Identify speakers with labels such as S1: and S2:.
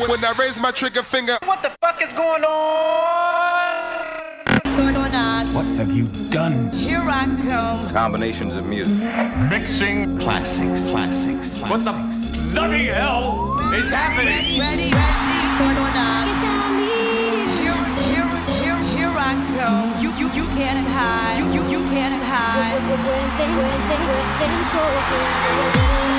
S1: When I raise my trigger finger,
S2: What the fuck is going on?
S3: What have you done?
S4: Here I come.
S5: Combinations of music.
S3: Mixing classics.
S6: What the bloody hell is happening?
S4: Ready. Here I come. You can't hide. You can't hide.
S7: When things go wrong.